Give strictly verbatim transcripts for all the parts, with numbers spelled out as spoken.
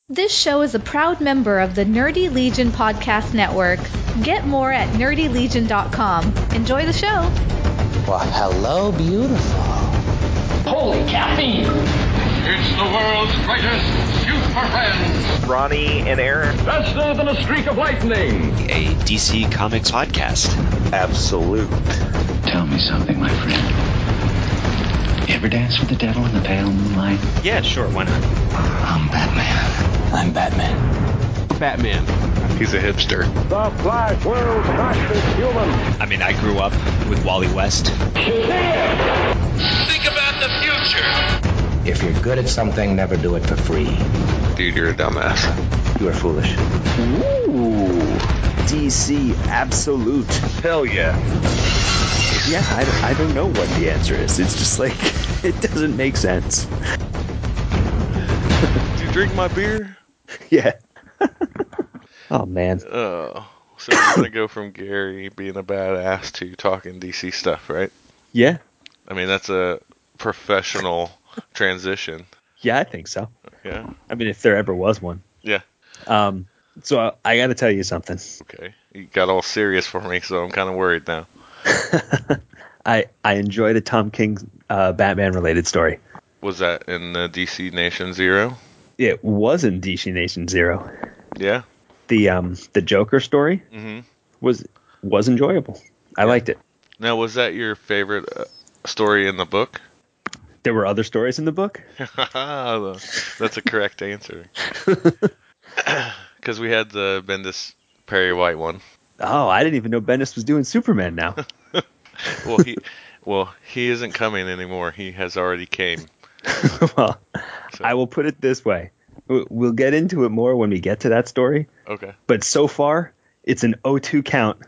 This show is a proud member of the Nerdy Legion Podcast Network. Get more at nerdy legion dot com. Enjoy the show. Well, hello, beautiful. Holy caffeine! It's the world's greatest super friends. Ronnie and Aaron. Faster than a streak of lightning. A D C Comics podcast. Absolute. Tell me something, my friend. You ever dance with the devil in the pale moonlight? Yeah, sure, why not? I'm Batman. I'm Batman. Batman. He's a hipster. The Flash, world's fastest human. I mean, I grew up with Wally West. Shazam! Think about the future. If you're good at something, never do it for free. Dude, you're a dumbass. You are foolish. Ooh. D C Absolute. Hell yeah. Yeah, I, I don't know what the answer is. It's just like, it doesn't make sense. Did you drink my beer? Yeah. Oh, man. Oh. So you're going to go from Gary being a badass to talking D C stuff, right? Yeah. I mean, that's a professional transition. Yeah, I think so. Yeah. I mean, if there ever was one. Yeah. Um. So I, I got to tell you something. Okay. You got all serious for me, so I'm kind of worried now. I I enjoyed a Tom King uh, Batman related story. Was that in the D C Nation Zero? It was in D C Nation Zero. Yeah. The um the Joker story Mm-hmm. was was enjoyable. I Yeah. liked it. Now, was that your favorite uh, story in the book? There were other stories in the book. That's a correct answer. Because we had the Bendis Perry White one. Oh, I didn't even know Bendis was doing Superman now. well, he well he isn't coming anymore. He has already came. Well, So- I will put it this way. W- We'll get into it more when we get to that story. Okay. But so far, it's an oh two count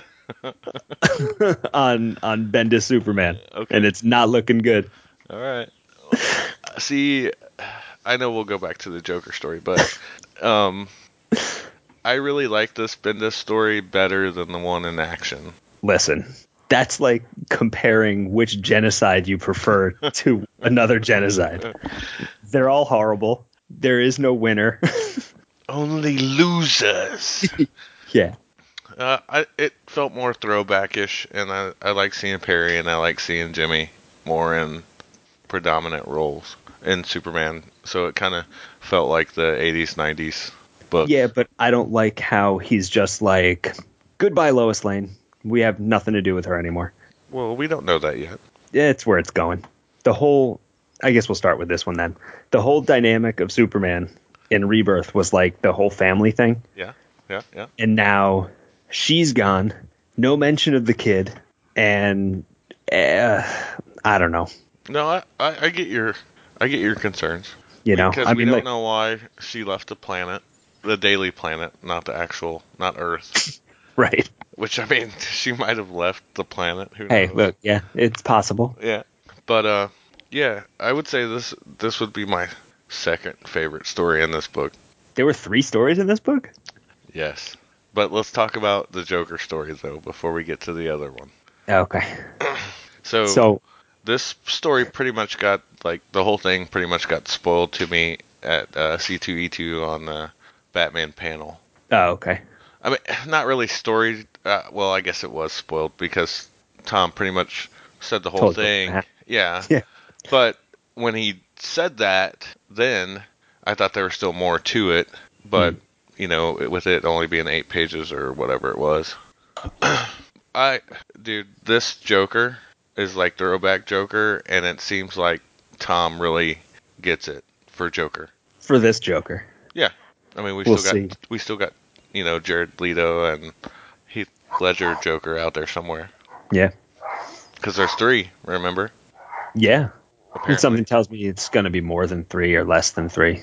on on Bendis Superman. Okay. And it's not looking good. All right. See, I know we'll go back to the Joker story, but um, I really like this Bendis story better than the one in action. Listen, that's like comparing which genocide you prefer to another genocide. They're all horrible. There is no winner. Only losers. Yeah. Uh, I it felt more throwback-ish, and I, I like seeing Perry and I like seeing Jimmy more in predominant roles in Superman, so it kind of felt like the eighties, nineties book. Yeah, but I don't like how he's just like, goodbye, Lois Lane. We have nothing to do with her anymore. Well, we don't know that yet. Yeah, it's where it's going. The whole, I guess we'll start with this one then. The whole dynamic of Superman in Rebirth was like the whole family thing. Yeah, yeah, yeah. And now she's gone. No mention of the kid. And uh, I don't know. No, I, I, I get your I get your concerns. You know, because I we mean, don't like, know why she left the planet, the Daily Planet, not the actual, not Earth. right. Which, I mean, she might have left the planet. Who Hey, knows? look, yeah, it's possible. Yeah, but uh, yeah, I would say this this would be my second favorite story in this book. There were three stories in this book? Yes, but let's talk about the Joker story though before we get to the other one. Okay. So, So, this story pretty much got like the whole thing pretty much got spoiled to me at uh, C two E two on the Batman panel. oh, okay. I mean, not really story. Uh, well, I guess it was spoiled because Tom pretty much said the whole Told you. thing. Yeah. Yeah. But when he said that, then I thought there was still more to it. But, Hmm. you know, it, with it only being eight pages or whatever it was. I, dude, this Joker is like throwback Joker, and it seems like Tom really gets it for Joker. For this Joker. Yeah. I mean, we We'll still got see. we still got, you know, Jared Leto and Heath Ledger Joker out there somewhere. Yeah. Because there's three, remember? Yeah. Apparently. And something tells me it's going to be more than three or less than three.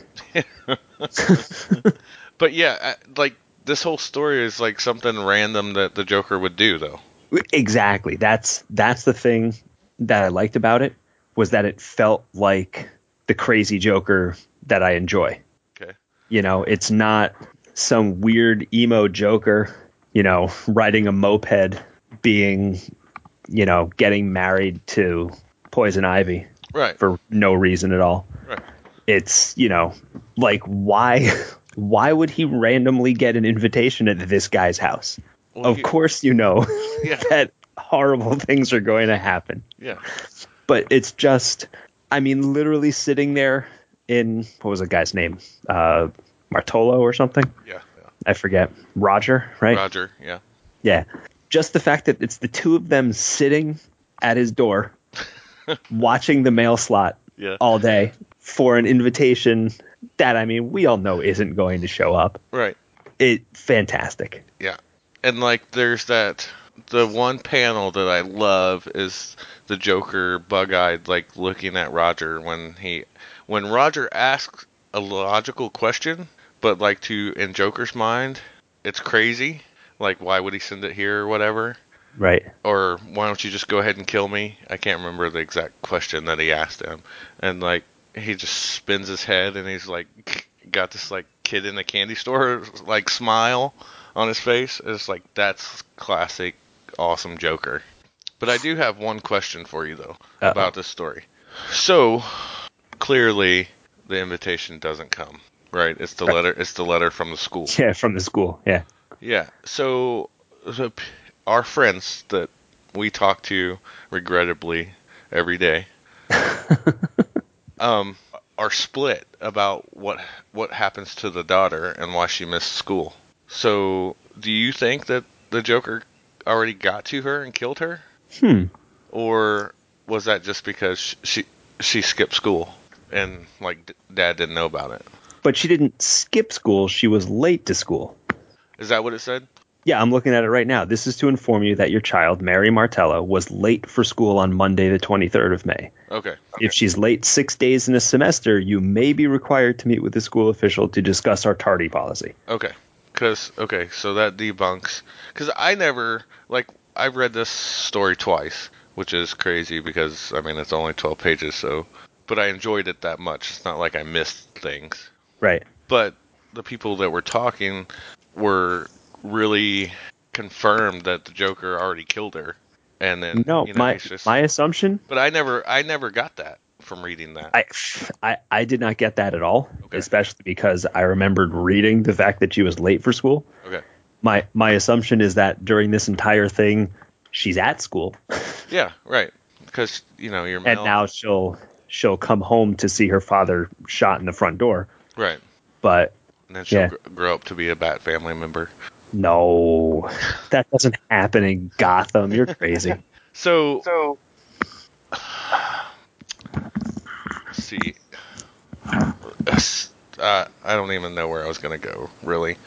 But yeah, I- like this whole story is like something random that the Joker would do, though. Exactly. That's that's the thing that I liked about it, was that it felt like the crazy Joker that I enjoy. Okay. You know, it's not some weird emo Joker, you know, riding a moped, being, you know, getting married to Poison Ivy Right. for no reason at all. Right. It's, you know, like, why why would he randomly get an invitation at this guy's house? Well, of he, course, you know yeah. that horrible things are going to happen. Yeah. But it's just, I mean, literally sitting there in, what was the guy's name? Uh, Martolo or something? Yeah, yeah. I forget. Roger, right? Roger, yeah. Yeah. Just the fact that it's the two of them sitting at his door, watching the mail slot yeah. all day for an invitation that, I mean, we all know isn't going to show up. Right. It fantastic. Yeah. And, like, there's that, the one panel that I love is the Joker bug-eyed, like, looking at Roger when he, when Roger asks a logical question, but, like, to, in Joker's mind, it's crazy. Like, why would he send it here or whatever? Right. Or why don't you just go ahead and kill me? I can't remember the exact question that he asked him. And, like, he just spins his head and he's, like, got this, like, kid in a candy store, like, smile on his face. It's like, that's classic, awesome Joker. But I do have one question for you, though, Uh-oh. about this story. So, clearly, the invitation doesn't come, right? It's the right. letter. It's the letter from the school. Yeah, from the school, yeah. Yeah, so, so our friends that we talk to, regrettably, every day, um, are split about what what happens to the daughter and why she missed school. So, do you think that the Joker already got to her and killed her? Hmm. Or was that just because she she skipped school and, like, Dad didn't know about it? But she didn't skip school. She was late to school. Is that what it said? Yeah, I'm looking at it right now. This is to inform you that your child, Mary Martello, was late for school on Monday, the twenty-third of May. Okay. okay. If she's late six days in a semester, you may be required to meet with the school official to discuss our tardy policy. Okay. Cause okay, so that debunks. Because I never, like, I've read this story twice, which is crazy because, I mean, it's only twelve pages, so. But I enjoyed it that much. It's not like I missed things. Right. But the people that were talking were really confirmed that the Joker already killed her, and then no, you know, my it's just, my assumption. But I never, I never got that from reading that. I, I, I did not get that at all, okay. especially because I remembered reading the fact that she was late for school. Okay. My my assumption is that during this entire thing, she's at school. Yeah, right. Because you know you're. And now she'll she'll come home to see her father shot in the front door. Right. But and then she'll yeah. gr- grow up to be a Bat family member. No, that doesn't happen in Gotham. You're crazy. so, so let's see. Uh, I don't even know where I was going to go, really.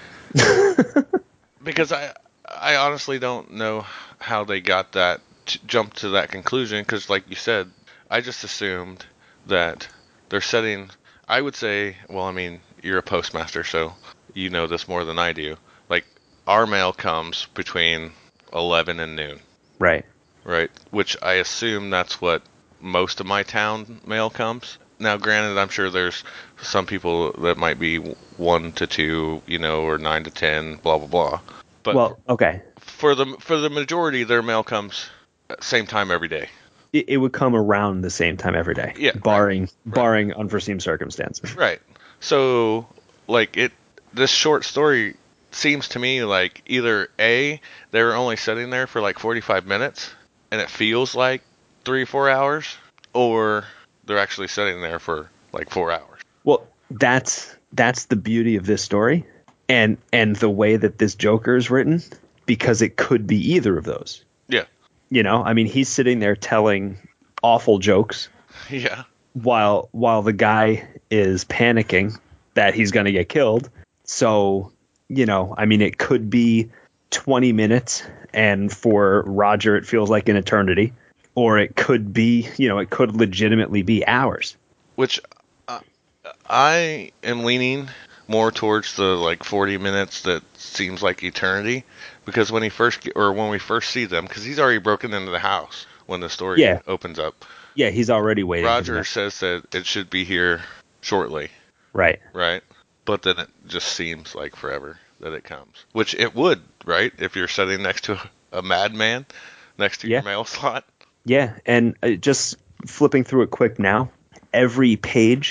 Because I, I honestly don't know how they got that, t- jumped to that conclusion. Because, like you said, I just assumed that they're setting. I would say, well, I mean, you're a postmaster, so you know this more than I do. Like, our mail comes between eleven and noon. Right. Right. Which I assume that's what most of my town mail comes. Now, granted, I'm sure there's some people that might be one to two, you know, or nine to ten, blah blah blah. But well, okay. For the for the majority, their mail comes at the same time every day. It, it would come around the same time every day. Yeah. Barring right. barring unforeseen circumstances. Right. So, like it, this short story seems to me like either A, they were only sitting there for like forty-five minutes, and it feels like three or four hours, or they're actually sitting there for like four hours. Well, that's that's the beauty of this story, and and the way that this Joker is written, because it could be either of those. Yeah. You know, I mean, he's sitting there telling awful jokes. Yeah. While while the guy is panicking that he's going to get killed. So, you know, I mean, it could be twenty minutes, and for Roger, it feels like an eternity. Or it could be, you know, it could legitimately be hours. Which uh, I am leaning more towards the like forty minutes that seems like eternity, because when he first or when we first see them, because he's already broken into the house when the story yeah. opens up. Yeah, he's already waiting. Roger says that it should be here shortly. Right. Right. But then it just seems like forever that it comes, which it would, right? If you're sitting next to a madman next to yeah. your mail slot. Yeah, and uh, just flipping through it quick now, every page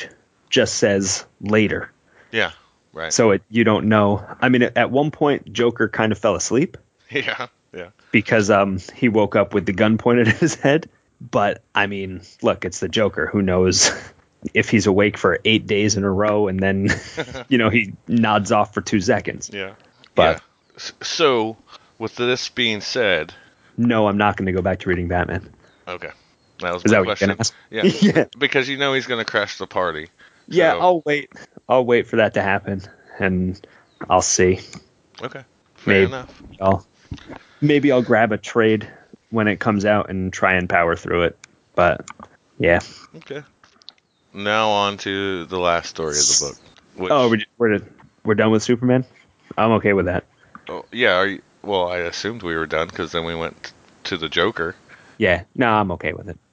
just says later. Yeah, right. So it, you don't know. I mean, at one point, Joker kind of fell asleep. Yeah, yeah. Because um, he woke up with the gun pointed at his head. But, I mean, look, it's the Joker. Who knows if he's awake for eight days in a row and then, you know, he nods off for two seconds. Yeah. But yeah. So, with this being said... No, I'm not going to go back to reading Batman. Okay. That was Is my that question. What Yeah. yeah. Because you know he's going to crash the party. Yeah, so. I'll wait. I'll wait for that to happen, and I'll see. Okay. Fair maybe enough. I'll maybe I'll grab a trade when it comes out and try and power through it. But yeah. Okay. Now on to the last story of the book. Which, oh, we're we're we're done with Superman. I'm okay with that. Oh, yeah. Are you, well, I assumed we were done because then we went to the Joker. Yeah. No, I'm okay with it.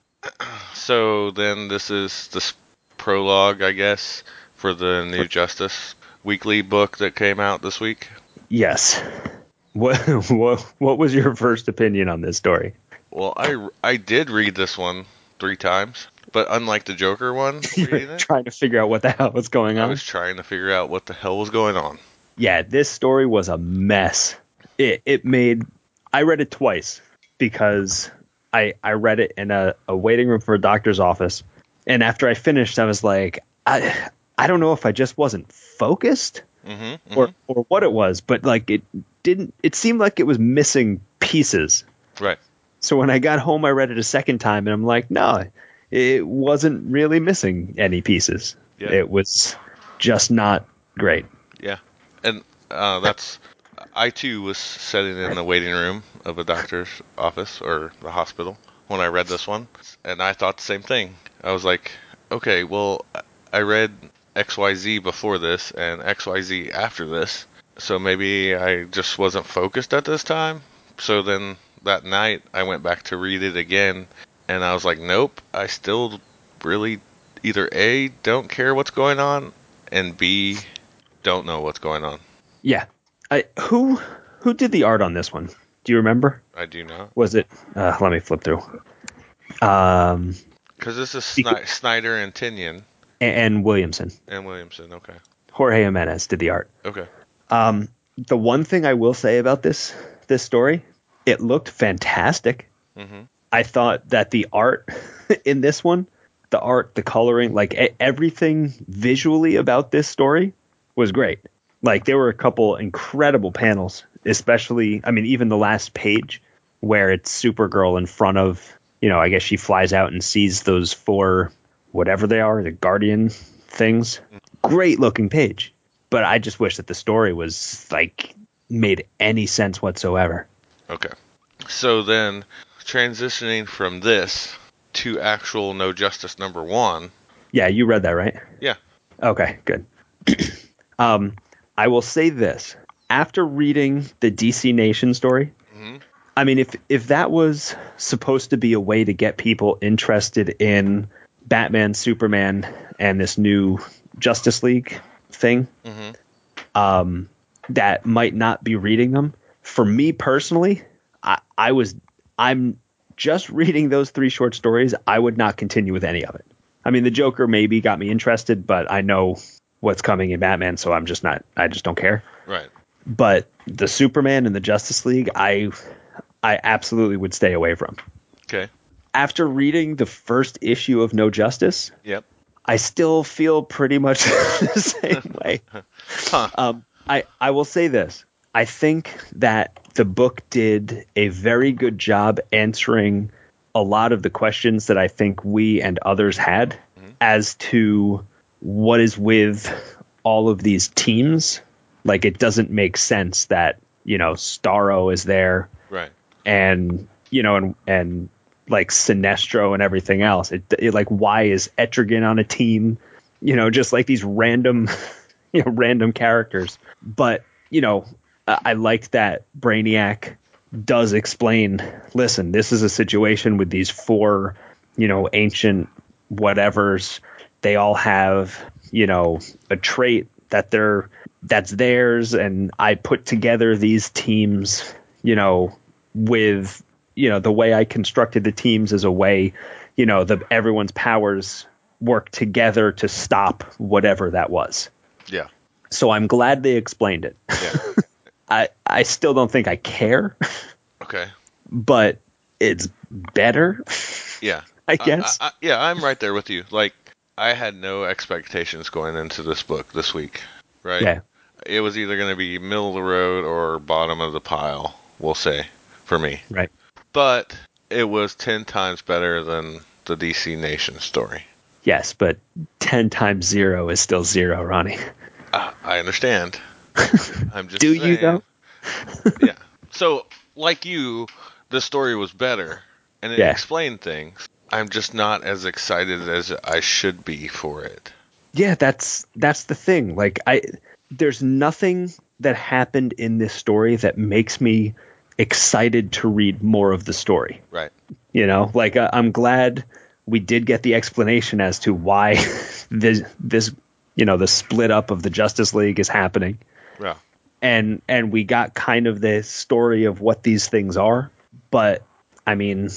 So then this is the prologue, I guess, for the New Justice weekly book that came out this week. Yes. What what what was your first opinion on this story? Well, I, I did read this one three times, but unlike the Joker one, reading it, trying to figure out what the hell was going on. I was trying to figure out what the hell was going on. Yeah, this story was a mess. It it made I read it twice because I I read it in a, a waiting room for a doctor's office, and after I finished, I was like, I I don't know if I just wasn't focused mm-hmm, mm-hmm. or or what it was, but like it didn't. It seemed like it was missing pieces. Right. So when I got home, I read it a second time, and I'm like, no, it wasn't really missing any pieces. Yeah. It was just not great. Yeah, and uh, that's I too was sitting in the waiting room of a doctor's office or the hospital when I read this one, and I thought the same thing. I was like, okay, well, I read X Y Z before this and X Y Z after this, so maybe I just wasn't focused at this time. So then that night I went back to read it again, and I was like, nope, I still really either A, don't care what's going on, and B, don't know what's going on. Yeah. I, who who did the art on this one? Do you remember? I do not. Was it? Uh, let me flip through. Um, Because this is Sni- Snyder and Tynion. And, and Williamson. And Williamson, okay. Jorge Jimenez did the art. Okay. Um, the one thing I will say about this this story, it looked fantastic. Mm-hmm. I thought that the art in this one, the art, the coloring, like a- everything visually about this story was great. Like there were a couple incredible panels, especially, I mean, even the last page where it's Supergirl in front of, you know, I guess she flies out and sees those four, whatever they are, the Guardian things. Great looking page. But I just wish that the story was like made any sense whatsoever. Okay. So then transitioning from this to actual No Justice number one. Yeah, you read that, right? Yeah. Okay, good. um, I will say this. After reading the D C Nation story, mm-hmm. I mean, if if that was supposed to be a way to get people interested in Batman, Superman, and this new Justice League thing, mm-hmm. um, that might not be reading them. For me personally, I, I was I'm just reading those three short stories. I would not continue with any of it. I mean, the Joker maybe got me interested, but I know what's coming in Batman, so I'm just not. I just don't care. Right. But the Superman and the Justice League, I I absolutely would stay away from. Okay. After reading the first issue of No Justice, yep. I still feel pretty much the same way. Huh. Um, I, I will say this. I think that the book did a very good job answering a lot of the questions that I think we and others had mm-hmm. as to what is with all of these teams. Like, it doesn't make sense that, you know, Starro is there. Right. And, you know, and, and like Sinestro and everything else. It, it like, why is Etrigan on a team? You know, just like these random, you know, random characters. But, you know, I, I like that Brainiac does explain, listen, this is a situation with these four, you know, ancient whatevers. They all have, you know, a trait that they're, that's theirs. And I put together these teams, you know, with, you know, the way I constructed the teams as a way, you know, the everyone's powers work together to stop whatever that was. Yeah. So I'm glad they explained it. Yeah. I, I still don't think I care, Okay. but it's better, Yeah. I guess. I, I, yeah, I'm right there with you. Like, I had no expectations going into this book this week, right? Yeah. It was either going to be middle of the road or bottom of the pile, we'll say, for me. Right. But it was ten times better than the D C Nation story. Yes, but ten times zero is still zero, Ronnie. Uh, I understand. I'm just Do saying. you, though? Yeah. So, like you, the story was better, and it Yeah. explained things. I'm just not as excited as I should be for it. Yeah, that's that's the thing. Like, I there's nothing that happened in this story that makes me excited to read more of the story. Right. You know, like uh, I'm glad we did get the explanation as to why this this you know the split up of the Justice League is happening. Yeah. And and we got kind of the story of what these things are, but I mean,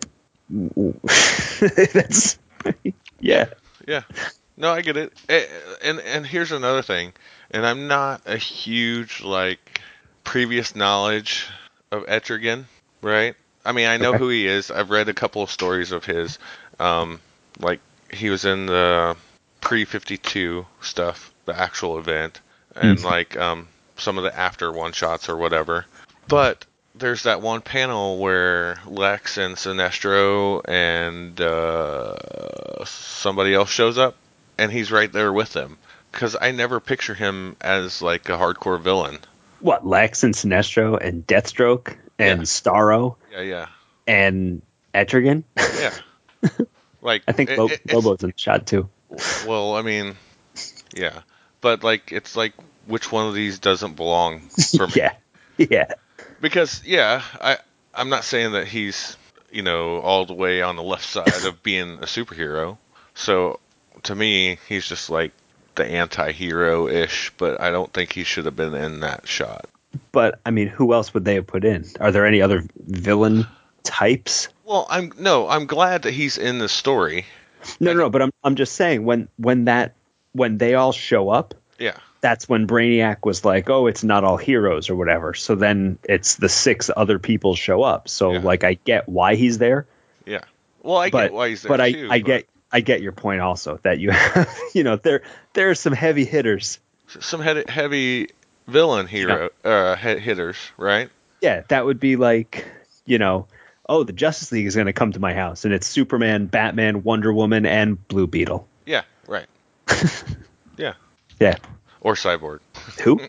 that's yeah. Yeah. No, I get it. Eh, And and here's another thing. And I'm not a huge like previous knowledge of Etrigan, right? I mean, I know Okay. who he is. I've read a couple of stories of his. Um, like he was in the pre fifty-two stuff, the actual event, and Mm. like um some of the after one shots or whatever. But there's that one panel where Lex and Sinestro and uh, somebody else shows up, and he's right there with them. Because I never picture him as like a hardcore villain. What, Lex and Sinestro and Deathstroke and Yeah. Starro Yeah, yeah, and Etrigan? yeah. Like I think it- Lo- it- it's- Lobo's in the shot too. Well, I mean, yeah, but like it's like which one of these doesn't belong for me? Yeah, yeah, Because yeah, I I'm not saying that he's you know all the way on the left side of being a superhero. So to me, he's just like the anti-hero ish. But I don't think he should have been in that shot. but I mean, who else would they have put in? Are there any other villain types? Well, I'm no, I'm glad that he's in the story. No, no, no. But I'm I'm just saying when when that when they all show up, Yeah, that's when Brainiac was like, oh, it's not all heroes or whatever. So then it's the six other people show up. So Yeah. like I get why he's there. yeah. Well, I but get why he's there but I, too. I but get I get your point also that you have you know there there are some heavy hitters. some heavy, heavy villain hero uh, hit- hitters, right? Yeah, that would be like, you know, oh, the Justice League is going to come to my house and it's Superman, Batman, Wonder Woman, and Blue Beetle. Yeah, right. Yeah, Yeah. or Cyborg. Who?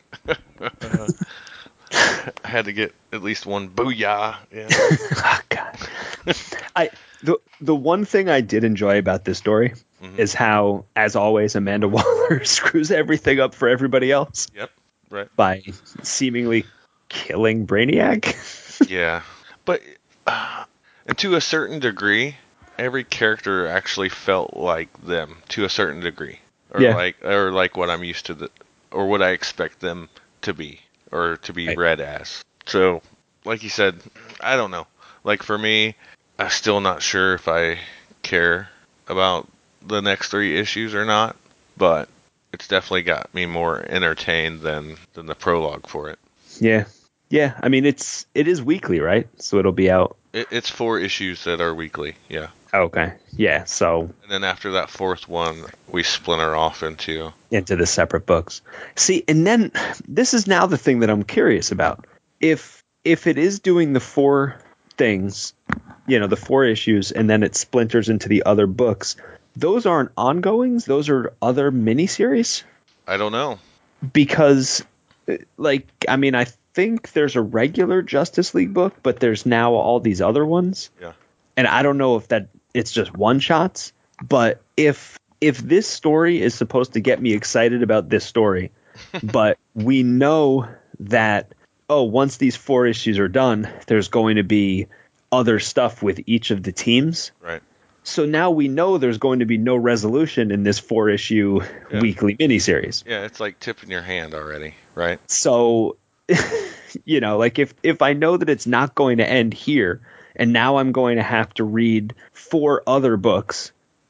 I had to get at least one booyah. Yeah. Oh, God. I the the one thing I did enjoy about this story Mhm. is how, as always, Amanda Waller screws everything up for everybody else Yep. Right. by seemingly killing Brainiac. Yeah, but uh, and to a certain degree, every character actually felt like them to a certain degree, or Yeah. like or like what I'm used to the or what I expect them to be or to be Right. read as. So, like you said, I don't know. Like for me, I'm still not sure if I care about the next three issues or not, but it's definitely got me more entertained than than the prologue for it. Yeah. Yeah. I mean, it's it is weekly, right? So it'll be out. It, it's four issues that are weekly, yeah. Okay. Yeah. So And then after that fourth one, we splinter off into. into the separate books. See, and then this is now the thing that I'm curious about. If if it is doing the four things, you know, the four issues, and then it splinters into the other books, those aren't ongoings. Those are other miniseries. I don't know. Because, uh, like, I mean, I think there's a regular Justice League book, but there's now all these other ones. Yeah. And I don't know if that it's just one shots, but if if this story is supposed to get me excited about this story, but we know that, oh, once these four issues are done, there's going to be other stuff with each of the teams. Right. So now we know there's going to be no resolution in this four issue Yeah. weekly miniseries. Yeah, it's like tipping your hand already, right? So, you know, like if, if I know that it's not going to end here, and now I'm going to have to read four other books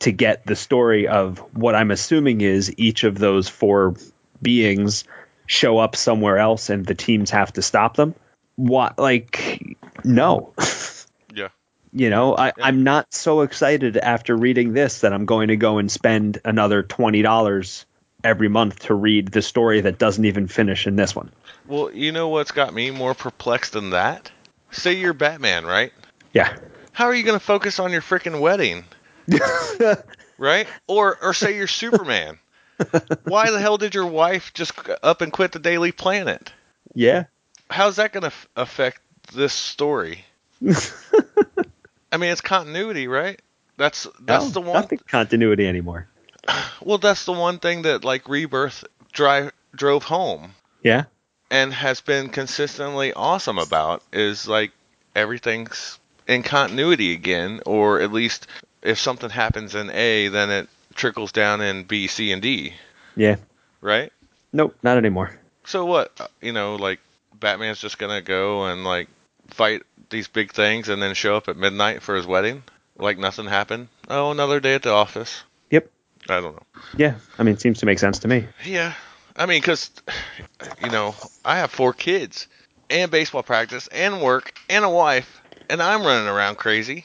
to get the story of what I'm assuming is each of those four beings show up somewhere else and the teams have to stop them. What, like, no. Yeah. You know, I, Yeah. I'm not so excited after reading this that I'm going to go and spend another twenty dollars every month to read the story that doesn't even finish in this one. Well, you know what's got me more perplexed than that? Say you're Batman, right? Yeah. How are you going to focus on your freaking wedding? Right? Or or say you're Superman. Why the hell did your wife just up and quit the Daily Planet? Yeah. How's that going to f- affect this story? I mean, it's continuity, right? That's that's No, the one. nothing continuity anymore. Well, that's the one thing that like Rebirth drive drove home Yeah. and has been consistently awesome about is like everything's in continuity again, or at least if something happens in A, then it trickles down in B, C, and D, Yeah. right? Nope, not anymore. So what? uh, You know, like Batman's just gonna go and like fight these big things and then show up at midnight for his wedding, like nothing happened. Oh, another day at the office. Yep. I don't know. Yeah. I mean, it seems to make sense to me. Yeah, I mean, because you know, I have four kids and baseball practice and work and a wife, and I'm running around crazy.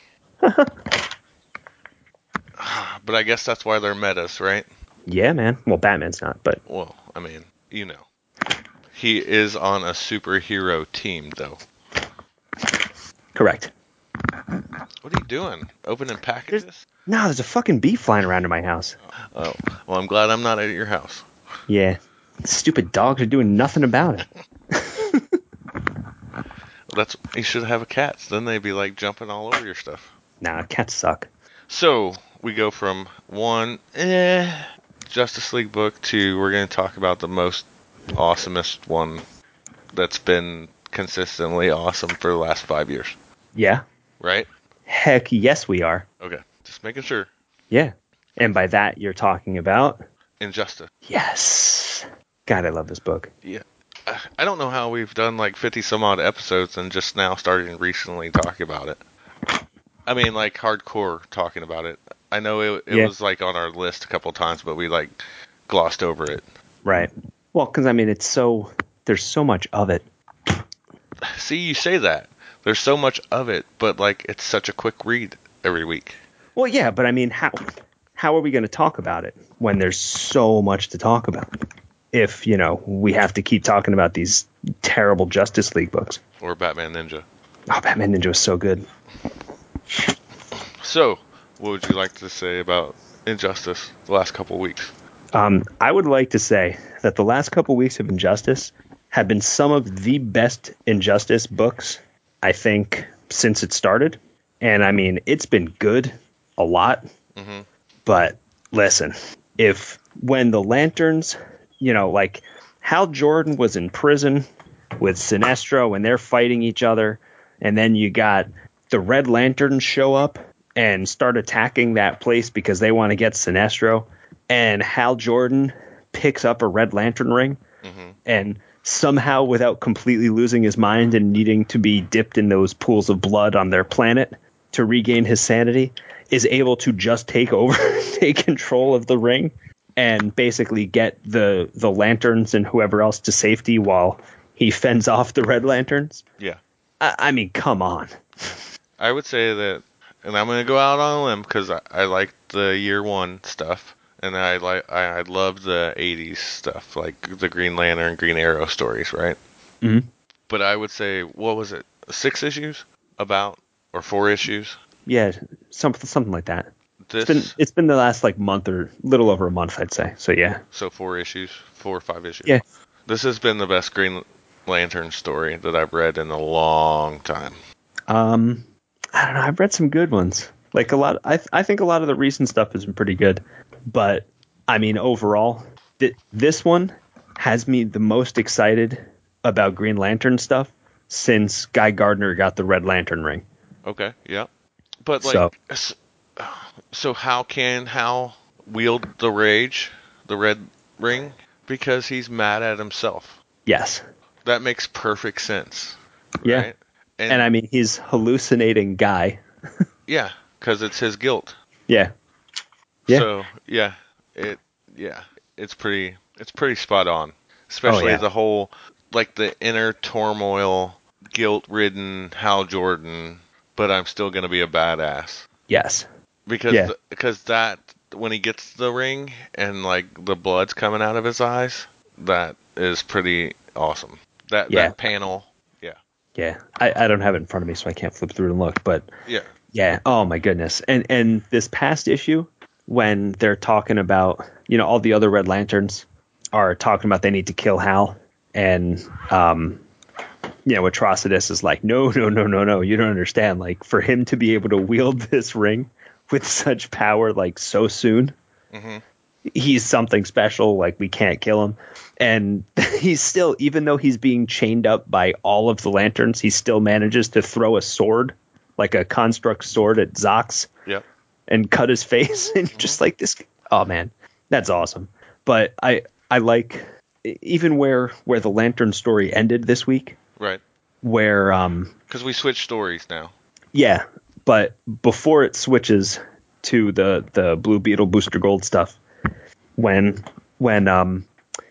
But I guess that's why they're metas, right? Yeah, man. Well, Batman's not, but Well, I mean, you know. He is on a superhero team, though. correct. What are you doing? Opening packages? No, there's a fucking bee flying around in my house. Oh, well, I'm glad I'm not at your house. Yeah. Stupid dogs are doing nothing about it. That's you should have a cat. So then they'd be like jumping all over your stuff. Nah, cats suck. So we go from one eh, Justice League book to we're going to talk about the most awesomest one that's been consistently awesome for the last five years. Yeah. Right? Heck yes, we are. Okay, just making sure. Yeah. And by that, you're talking about... Injustice. Yes. God, I love this book. Yeah. I don't know how we've done like fifty some odd episodes and just now starting recently talking about it. I mean, like hardcore talking about it. I know it, it Yeah. was like on our list a couple times, but we like glossed over it. Right. Well, because I mean, it's so... There's so much of it. See, you say that. There's so much of it, but like it's such a quick read every week. Well, yeah, but I mean, how how are we going to talk about it when there's so much to talk about? If, you know, we have to keep talking about these terrible Justice League books. Or Batman Ninja. Oh, Batman Ninja was so good. So, what would you like to say about Injustice the last couple weeks? Um, I would like to say that the last couple weeks of Injustice have been some of the best Injustice books, I think, since it started. And I mean, it's been good a lot. Mm-hmm. But listen, if when the Lanterns, you know, like Hal Jordan was in prison with Sinestro and they're fighting each other, and then you got the Red Lanterns show up and start attacking that place because they want to get Sinestro, and Hal Jordan picks up a Red Lantern ring, Mm-hmm. and somehow, without completely losing his mind and needing to be dipped in those pools of blood on their planet to regain his sanity, is able to just take over, take control of the ring, and basically get the the Lanterns and whoever else to safety while he fends off the Red Lanterns. Yeah. I, I mean, come on. I would say that, and I'm going to go out on a limb because I, I like the year one stuff, and I like I, I love the eighties stuff, like the Green Lantern, Green Arrow stories, right? Mm-hmm. But I would say, what was it, six issues about, or four issues? Yeah, something something like that. This, It's been it's been the last like month or little over a month, I'd say. So yeah. so four issues, four or five issues. Yeah. This has been the best Green Lantern story that I've read in a long time. Um, I don't know. I've read some good ones. Like a lot. I I think a lot of the recent stuff has been pretty good. But I mean, overall, th- this one has me the most excited about Green Lantern stuff since Guy Gardner got the Red Lantern ring. Okay, yeah. But like, So- so, so how can Hal wield the rage, the red ring? Because he's mad at himself. Yes. That makes perfect sense. Yeah. Right? And, And I mean, he's hallucinating Guy. yeah, because it's his guilt. Yeah. Yeah. So yeah, it yeah, it's pretty it's pretty spot on. Especially Oh, yeah. the whole like the inner turmoil, guilt-ridden Hal Jordan, but I'm still gonna be a badass. Yes. Because Yeah. th- because that when he gets the ring and like the blood's coming out of his eyes, that is pretty awesome. That Yeah. that panel, yeah, Yeah. I, I don't have it in front of me, so I can't flip through and look. But yeah, yeah. Oh my goodness. And and this past issue, when they're talking about, you know, all the other Red Lanterns are talking about they need to kill Hal, and um, you know, Atrocitus is like, no, no, no, no, no, you don't understand. Like, for him to be able to wield this ring with such power, like so soon, mm-hmm. he's something special. Like, we can't kill him. And he's still, even though he's being chained up by all of the lanterns, he still manages to throw a sword, like a construct sword, at Zox. Yep. And cut his face. And Mm-hmm. just like this. Oh man, that's awesome. But I I like even where where the Lantern story ended this week. Right. Where um because we switch stories now. yeah, but before it switches to the the Blue Beetle Booster Gold stuff, when when um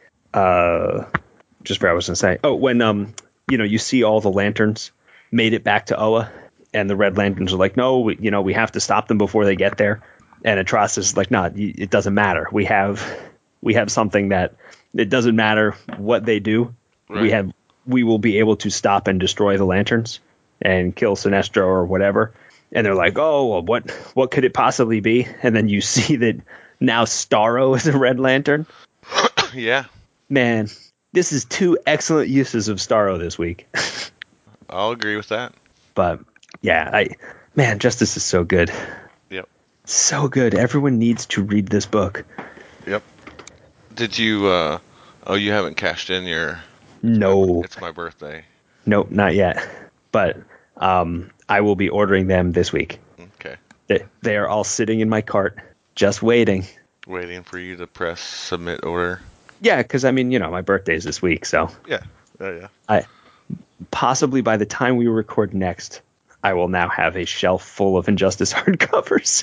uh just what I was gonna say. Oh, when um you know you see all the lanterns made it back to Oa, and the Red Lanterns are like, no, we, you know we have to stop them before they get there. And Atrocitus is like, nah, it doesn't matter. We have we have something that it doesn't matter what they do. Right. We have we will be able to stop and destroy the lanterns and kill Sinestro or whatever. And they're like, oh, well, what what could it possibly be? And then you see that now Starro is a Red Lantern. Yeah. Man, this is two excellent uses of Starro this week. I'll agree with that. But yeah, I man, Justice is so good. Yep. So good. Everyone needs to read this book. Yep. Did you uh oh you haven't cashed in your No. It's my birthday. Nope, not yet. But um I will be ordering them this week. Okay. They, they are all sitting in my cart, just waiting. Waiting for you to press submit order. Yeah, because I mean, you know, my birthday's this week, so Yeah. Oh yeah. I possibly by the time we record next, I will now have a shelf full of Injustice hardcovers.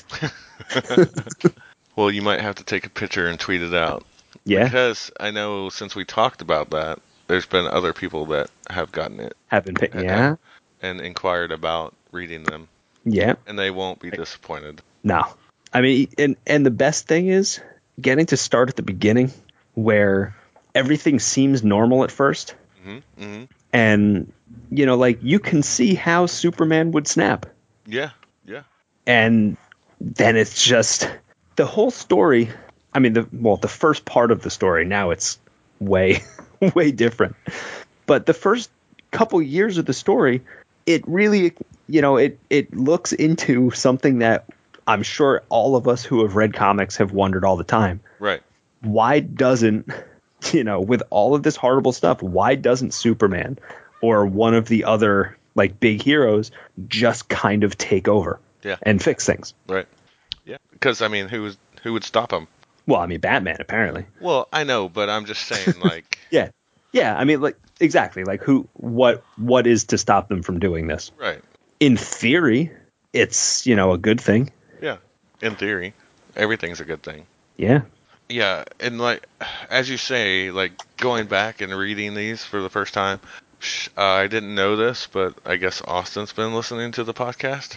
Well, you might have to take a picture and tweet it out. Yeah, Because I know since we talked about that, there's been other people that have gotten it have been picked. and- Yeah, and inquired about reading them, yeah. and they won't be disappointed. No, I mean, and and the best thing is getting to start at the beginning, where everything seems normal at first, Mm-hmm. Mm-hmm. and you know, like you can see how Superman would snap. Yeah. Yeah. And then it's just the whole story. I mean, the well, the first part of the story, now it's way, way different. But the first couple years of the story, it really, you know, it, it looks into something that I'm sure all of us who have read comics have wondered all the time. Right. Why doesn't, you know, with all of this horrible stuff, why doesn't Superman or one of the other like big heroes just kind of take over Yeah. and fix things? Right. Yeah. Because I mean, who was who would stop him? Well, I mean, Batman, apparently. Well, I know, but I'm just saying, like. Yeah. Yeah. I mean, like, exactly. Like, who, what, what is to stop them from doing this? Right. In theory, it's, you know, a good thing. Yeah. In theory, everything's a good thing. Yeah. Yeah. And, like, as you say, like, going back and reading these for the first time, uh, I didn't know this, but I guess Austin's been listening to the podcast.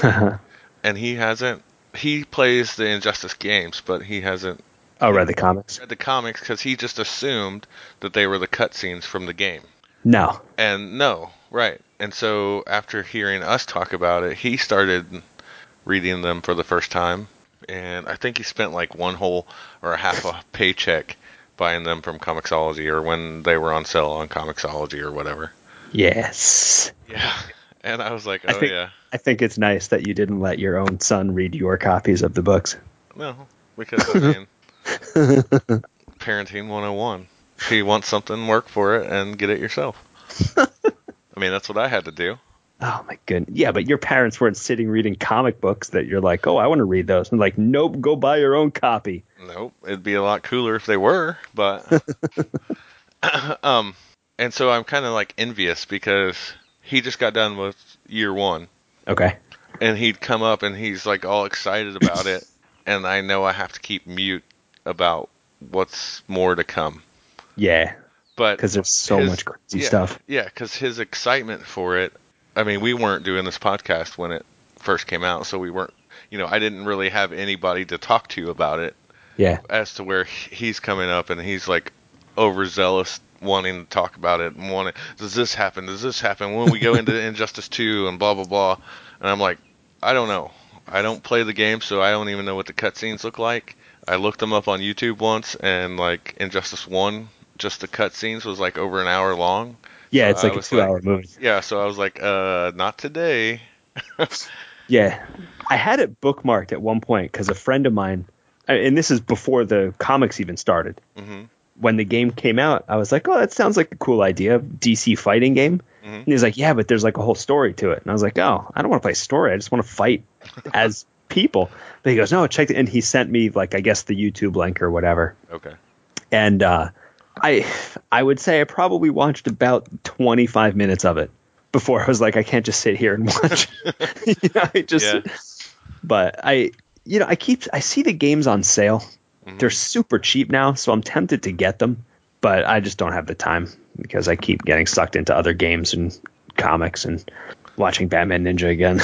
And he hasn't. He plays the Injustice games, but he hasn't Oh, read the comics? read the comics because he just assumed that they were the cutscenes from the game. No. And no, right. And so after hearing us talk about it, he started reading them for the first time. And I think he spent like one whole or a half a paycheck buying them from Comixology or when they were on sale on Comixology or whatever. Yes. Yeah. And I was like, oh, I think, yeah. I think it's nice that you didn't let your own son read your copies of the books. No, because, I mean, parenting one oh one. If you want something, work for it and get it yourself. I mean, that's what I had to do. Oh, my goodness. Yeah, but your parents weren't sitting reading comic books that you're like, oh, I want to read those. And like, nope, go buy your own copy. Nope. It'd be a lot cooler if they were, but... um, and so I'm kind of like envious because he just got done with year one. Okay. And he'd come up and he's like all excited about it. and I know I have to keep mute about what's more to come. Yeah. But because there's so his, much crazy yeah, stuff. Yeah, because his excitement for it. I mean, we weren't doing this podcast when it first came out, so we weren't. You know, I didn't really have anybody to talk to about it. Yeah. As to where he's coming up and he's like overzealous, wanting to talk about it and wanting, does this happen? Does this happen when we go into Injustice two and blah blah blah? And I'm like, I don't know. I don't play the game, so I don't even know what the cutscenes look like. I looked them up on YouTube once, and like Injustice one, just the cutscenes was like over an hour long. Yeah, so it's like I a was two-hour like, movie. Yeah, so I was like, uh, not today. Yeah, I had it bookmarked at one point because a friend of mine, and this is before the comics even started. Mm-hmm. When the game came out, I was like, oh, that sounds like a cool idea, D C fighting game. Mm-hmm. And he's like, yeah, but there's like a whole story to it. And I was like, oh, I don't want to play story. I just want to fight as people. But he goes, no, check it. And he sent me like, I guess the YouTube link or whatever. Okay. And uh, I, I would say I probably watched about twenty-five minutes of it before I was like, I can't just sit here and watch. you know, I just, Yeah. But I, you know, I keep, I see the games on sale. Mm-hmm. They're super cheap now, so I'm tempted to get them, but I just don't have the time because I keep getting sucked into other games and comics and watching Batman Ninja again.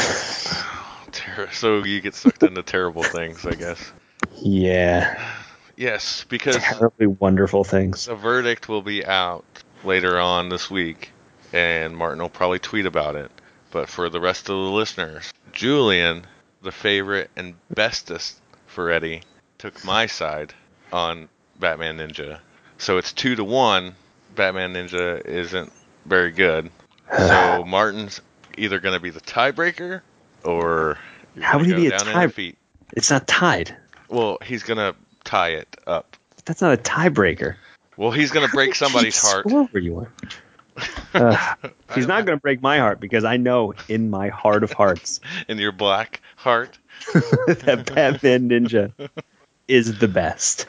So you get sucked into terrible things, I guess. Yeah. Yes, because terribly wonderful things. The verdict will be out later on this week, and Martin will probably tweet about it. But for the rest of the listeners, Julian, the favorite and bestest for Eddie, took my side on Batman Ninja. So it's two to one. Batman Ninja isn't very good. So Martin's either going to be the tiebreaker, or how would he be a tie? Feet. It's not tied. Well, he's going to tie it up. That's not a tiebreaker. Well, he's going to break somebody's heart. Where you are. Uh, he's not going to break my heart because I know in my heart of hearts, in your black heart, that Batman Ninja is the best.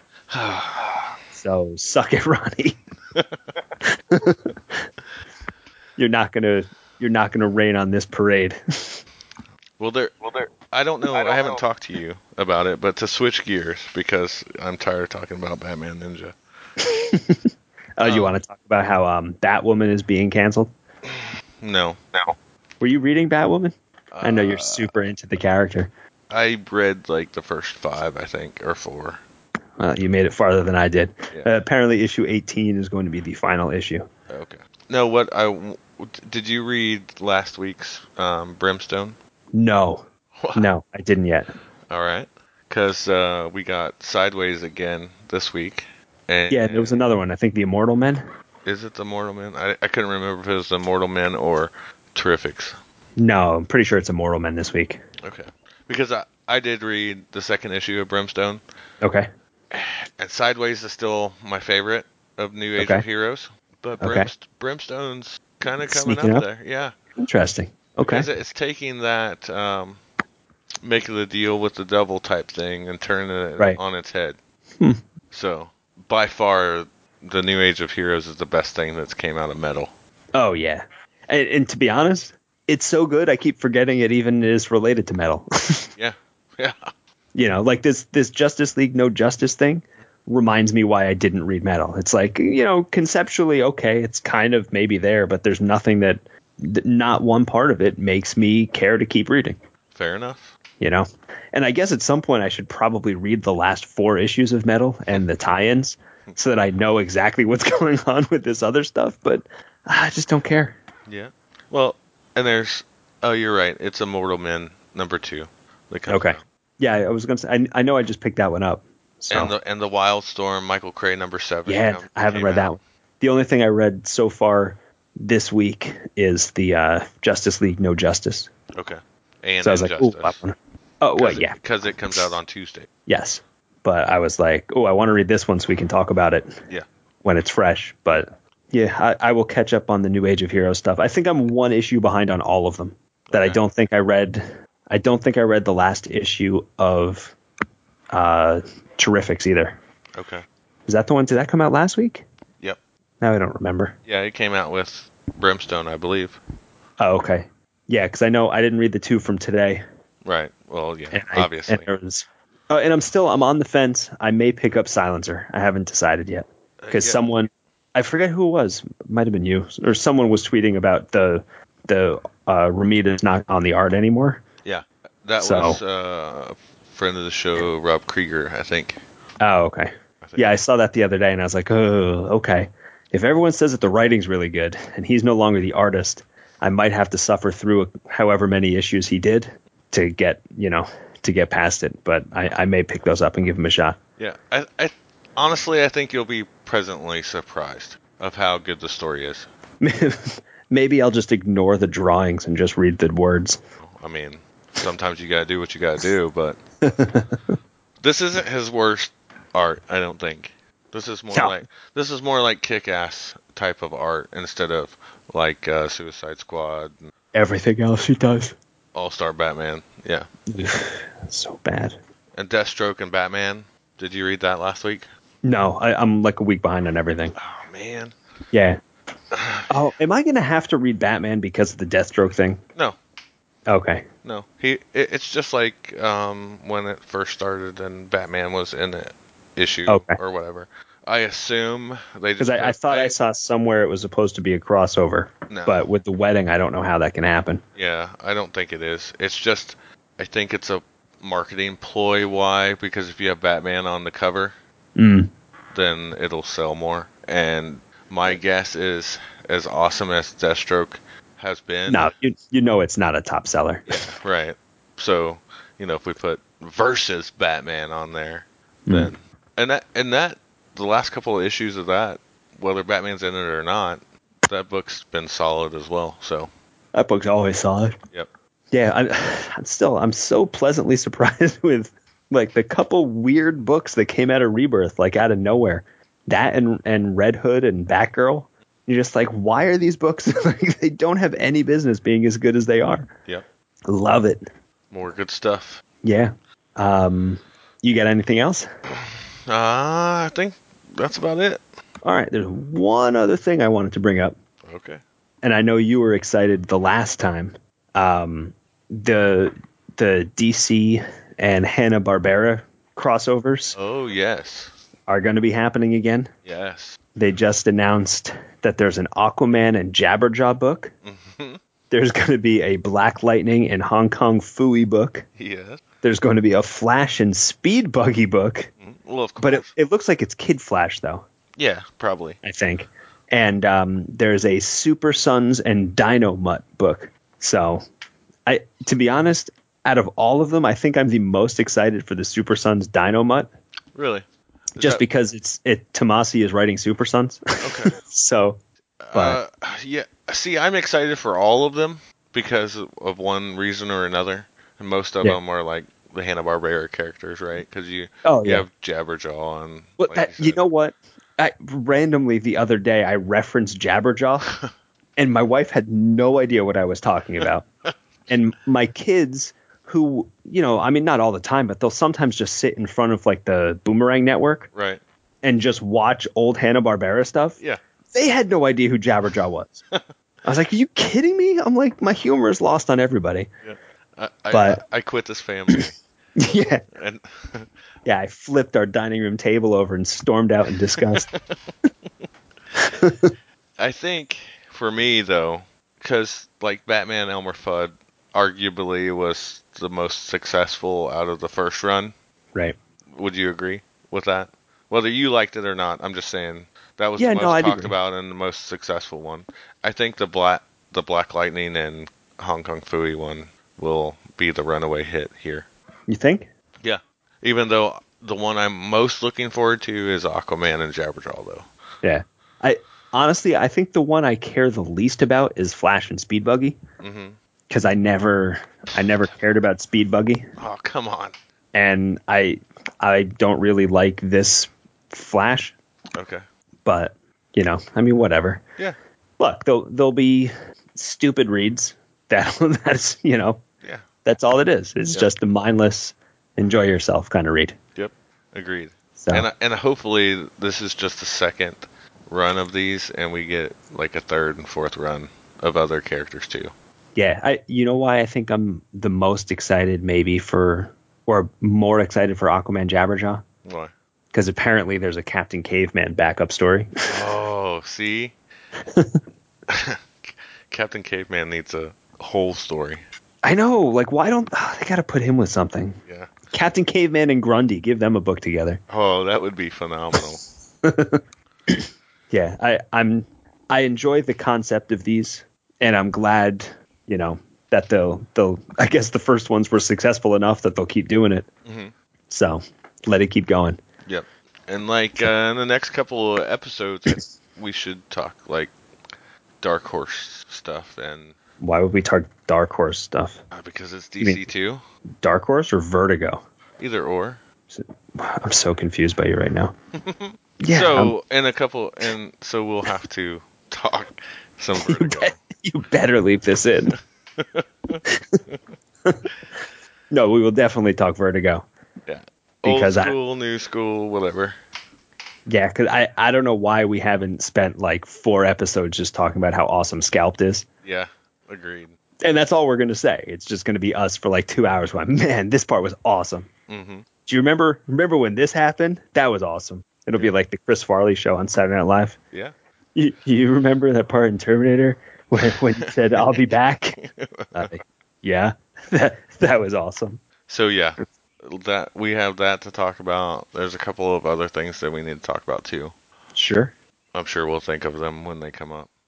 So suck it, Ronnie. You're not gonna, you're not gonna rain on this parade. Well, there, well, there. I don't know. I, don't I haven't know. talked to you about it, but to switch gears because I'm tired of talking about Batman Ninja. Oh, um, you want to talk about how um, Batwoman is being canceled? No, no. Were you reading Batwoman? Uh, I know you're uh, super into the character. I read like the first five, I think, or four. Well, you made it farther than I did. Yeah. Uh, apparently, issue eighteen is going to be the final issue. Okay. No, what I did you read last week's um, Brimstone? No, what? no, I didn't yet. All right, because uh, we got Sideways again this week. And yeah, there was another one. I think the Immortal Men. Is it the Immortal Men? I, I couldn't remember if it was the Immortal Men or Terrifics. No, I'm pretty sure it's Immortal Men this week. Okay. Because I, I did read the second issue of Brimstone. Okay. And Sideways is still my favorite of New Age okay. of Heroes. But okay. Brimst- Brimstone's kind of coming Sneaking up, up there. Yeah. Interesting. Okay. Because it's taking that um, making the deal with the devil type thing and turning it right. on its head. Hmm. So, by far, the New Age of Heroes is the best thing that's came out of Metal. Oh, yeah. And, and to be honest, it's so good, I keep forgetting it even is related to Metal. yeah. Yeah. You know, like this, this Justice League No Justice thing reminds me why I didn't read Metal. It's like, you know, conceptually, okay, it's kind of maybe there, but there's nothing that, not one part of it makes me care to keep reading. Fair enough. You know? And I guess at some point I should probably read the last four issues of Metal and the tie-ins so that I know exactly what's going on with this other stuff, but I just don't care. Yeah. Well, and there's, oh, you're right. It's Immortal Men number two. Okay. Out. Yeah, I was going to say, I, I know I just picked that one up. So. And the and the Wildstorm, Michael Cray number seven. Yeah, come, I haven't read out. that one. The only thing I read so far this week is the uh, Justice League No Justice. Okay. And so I was like, ooh, I wanna... oh, wait, yeah. Because it comes out on Tuesday. Yes. But I was like, oh, I want to read this one so we can talk about it yeah. when it's fresh. But yeah, I, I will catch up on the New Age of Heroes stuff. I think I'm one issue behind on all of them that okay. I don't think I read. I don't think I read the last issue of uh, Terrifics either. Okay. Is that the one? Did that come out last week? Yep. Now I don't remember. Yeah, it came out with Brimstone, I believe. Oh, okay. Yeah, because I know I didn't read the two from today. Right. Well, yeah, and obviously. I, and there was Oh, and I'm still I'm on the fence. I may pick up Silencer. I haven't decided yet because Uh, yeah. someone I forget who it was. Might have been you or someone was tweeting about the the uh, Ramita's not on the art anymore. Yeah, that So- was uh, a friend of the show, Rob Krieger, I think. Oh, okay. I think. Yeah, I saw that the other day, and I was like, oh, okay. If everyone says that the writing's really good, and he's no longer the artist, I might have to suffer through however many issues he did to get, you know, to get past it. But I, I may pick those up and give him a shot. Yeah, I, I honestly I think you'll be pleasantly surprised of how good the story is. Maybe I'll just ignore the drawings and just read the words. I mean, sometimes you gotta do what you gotta do, but this isn't his worst art, I don't think. This is more No. like this is more like Kick-Ass type of art instead of like uh, Suicide Squad, and Everything else he does. All-Star Batman. Yeah, So bad. and Deathstroke and Batman. Did you read that last week? No, I, I'm like a week behind on everything. Oh man, Yeah. Oh, am I going to have to read Batman because of the Deathstroke thing? no. Okay. No, he. It, it's just like um, when it first started and Batman was in it issue Okay. or whatever. I assume they just. Because I, I thought I saw somewhere it was supposed to be a crossover. No. But with the wedding, I don't know how that can happen. Yeah, I don't think it is. It's just, I think it's a marketing ploy. Why? Because if you have Batman on the cover, Mm. then it'll sell more. And my guess is, as awesome as Deathstroke has been. No, you, you know it's not a top seller. Right. So, you know, if we put versus Batman on there, Hmm. then and that and that the last couple of issues of that, whether Batman's in it or not, that book's been solid as well. So, That book's always solid. yep. Yeah, I'm, I'm still I'm so pleasantly surprised with like the couple weird books that came out of Rebirth, like out of nowhere. That and and Red Hood and Batgirl. You're just like, why are these books like they don't have any business being as good as they are? Yep. Love it. More good stuff. Yeah. Um, you got anything else? Uh, I think that's about it. All right. There's one other thing I wanted to bring up, Okay. and I know you were excited the last time. Um, the the D C and Hanna-Barbera crossovers Oh, yes. are going to be happening again. Yes. They just announced that there's an Aquaman and Jabberjaw book. There's going to be a Black Lightning and Hong Kong Phooey book. Yes. There's going to be a Flash and Speed Buggy book. Well, of course. But it, it looks like it's Kid Flash, though, yeah, probably. I think. And um, there's a Super Sons and Dino Mutt book. So, I to be honest, out of all of them, I think I'm the most excited for the Super Sons Dino Mutt. Really. Is Just that- because it's it Tomasi is writing Super Sons. Okay. So, but Uh, yeah. See, I'm excited for all of them because of, of one reason or another. And most of Yeah. them are like the Hanna-Barbera characters, right? Because you, Oh, you yeah. have Jabberjaw and. well, like that, you you said. know what? I, randomly the other day I referenced Jabberjaw, and my wife had no idea what I was talking about. And my kids, who you know, I mean, not all the time, but they'll sometimes just sit in front of like the Boomerang Network Right. and just watch old Hanna-Barbera stuff. Yeah. They had no idea who Jabberjaw was. I was like, "Are you kidding me?" I'm like, my humor is lost on everybody. I, I, But- I, I quit this family. Yeah, and yeah. I flipped our dining room table over and stormed out in disgust. I think for me though, because like Batman Elmer Fudd arguably was the most successful out of the first run. Right. Would you agree with that? Whether you liked it or not, I'm just saying that was Yeah, the most no, I'd talked agree. about and the most successful one. I think the black the Black Lightning and Hong Kong Phooey one will be the runaway hit here. You think? Yeah. Even though the one I'm most looking forward to is Aquaman and Jabberjaw though. Yeah. I honestly, I think the one I care the least about is Flash and Speed Buggy, Mhm. because I never, I never cared about Speed Buggy, Oh, come on. and I, I don't really like this Flash. Okay. But you know, I mean, whatever. Yeah. Look, there'll there'll be stupid reads. That that's you know, Yeah. that's all it is. It's Yep. just a mindless, enjoy yourself kind of read. Yep. Agreed. So And and hopefully this is just the second run of these, and we get like a third and fourth run of other characters too. yeah, I you know why I think I'm the most excited maybe for or more excited for Aquaman Jabberjaw? Why? Because apparently there's a Captain Caveman backup story. Oh, see? Captain Caveman needs a whole story. I know. Like, why don't oh, they got to put him with something? Yeah. Captain Caveman and Grundy, give them a book together. Oh, that would be phenomenal. Yeah, I, I'm. I enjoy the concept of these, and I'm glad, you know, that they'll. They'll. I guess the first ones were successful enough that they'll keep doing it. Mm-hmm. So let it keep going. Yep. And like uh, in the next couple of episodes, we should talk like Dark Horse stuff and. Why would we talk Dark Horse stuff? Uh, because it's D C too. Dark Horse or Vertigo? Either or. I'm so confused by you right now. Yeah. So I'm, in a couple, and so we'll have to talk some Vertigo. You, be, you better leave this in. No, we will definitely talk Vertigo. Yeah. Because Old school, I, new school, whatever. Yeah, because I, I don't know why we haven't spent like four episodes just talking about how awesome Scalped is. Yeah, agreed. And that's all we're going to say. It's just going to be us for like two hours going, man, this part was awesome. Mm-hmm. Do you remember remember when this happened? That was awesome. It'll be like the Chris Farley show on Saturday Night Live. Yeah. You, you remember that part in Terminator when, when he said, I'll be back? Uh, yeah, that, that was awesome. So, yeah, that we have that to talk about. There's a couple of other things that we need to talk about, too. Sure. I'm sure we'll think of them when they come up.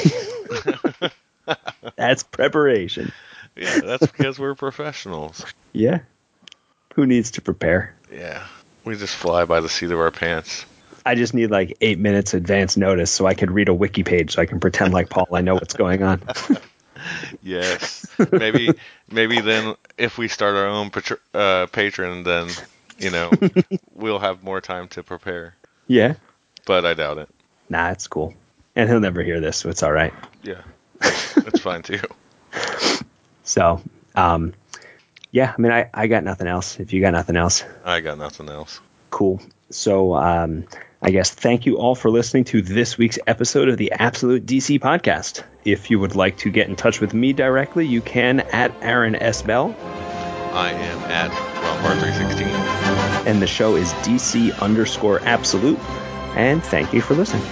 That's preparation. Yeah, that's because we're professionals. Yeah. Who needs to prepare? Yeah. We just fly by the seat of our pants. I just need like eight minutes advance notice so I could read a wiki page so I can pretend like Paul I know what's going on. Yes. Maybe maybe then if we start our own patr- uh, patron, then, you know, we'll have more time to prepare. Yeah. But I doubt it. Nah, it's cool. And he'll never hear this, so it's all right. Yeah. It's fine, too. So, um, yeah, I mean, I, I got nothing else. If you got nothing else. I got nothing else. Cool. So, um, I guess thank you all for listening to this week's episode of the Absolute D C Podcast. If you would like to get in touch with me directly, you can at Aaron S. Bell. I am at Rompar three sixteen. And the show is D C underscore absolute. And thank you for listening.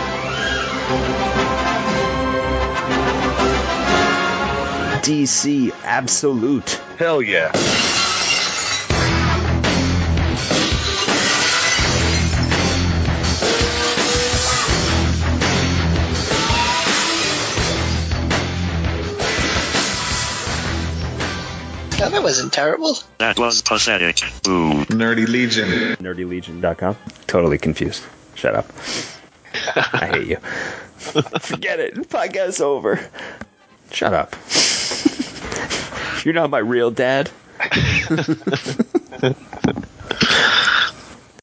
D C Absolute. Hell yeah. No, that wasn't terrible. That was pathetic. Ooh. Nerdy Legion. nerdy legion dot com. Totally confused. Shut up. I hate you. Forget it. The podcast's over. Shut up. You're not my real dad.